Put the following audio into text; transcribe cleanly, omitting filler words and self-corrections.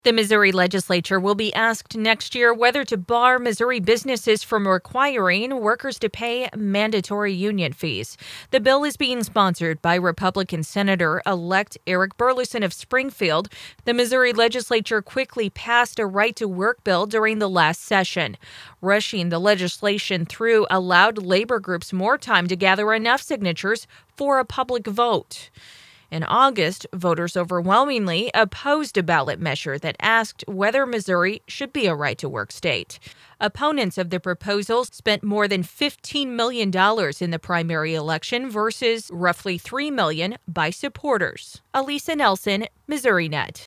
The Missouri legislature will be asked next year whether to bar Missouri businesses from requiring workers to pay mandatory union fees. The bill is being sponsored by Republican Senator-elect Eric Burleson of Springfield. The Missouri legislature quickly passed a right-to-work bill during the last session. Rushing the legislation through allowed labor groups more time to gather enough signatures for a public vote. In August, voters overwhelmingly opposed a ballot measure that asked whether Missouri should be a right-to-work state. Opponents of the proposal spent more than $15 million in the primary election versus roughly $3 million by supporters. Elisa Nelson, MissouriNet.